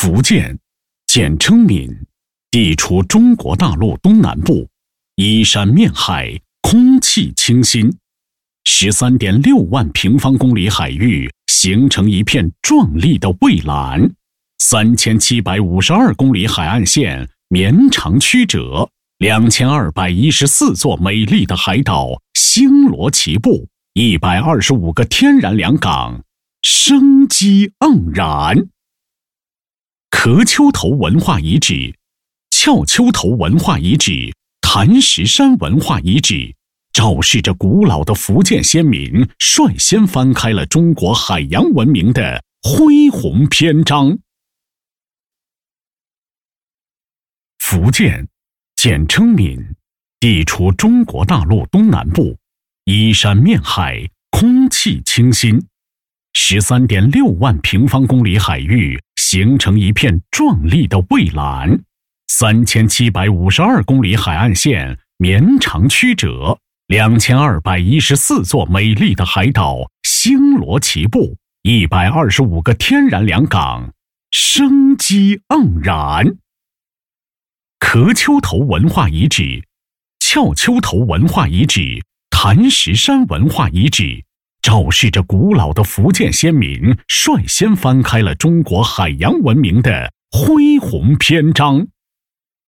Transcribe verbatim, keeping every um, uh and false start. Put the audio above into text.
福建，简称闽，地处中国大陆东南部，依山面海，空气清新， 十三点六万平方公里海域形成一片壮丽的蔚蓝， 三千七百五十二公里海岸线绵长曲折， 两千二百一十四座美丽的海岛星罗棋布， 一百二十五个天然良港，生机盎然。壳丘头文化遗址、翘丘头文化遗址、潭石山文化遗址，昭示着古老的福建先民率先翻开了中国海洋文明的恢宏篇章。福建，简称闽，地处中国大陆东南部，依山面海，空气清新， 十三点六万平方公里海域形成一片壮丽的蔚蓝， 三千七百五十二公里海岸线绵长曲折， 两千二百一十四座美丽的海岛星罗棋布， 一百二十五个天然良港，生机盎然。壳丘头文化遗址、翘丘头文化遗址、潭石山文化遗址，昭示着古老的福建先民率先翻开了中国海洋文明的恢宏篇章。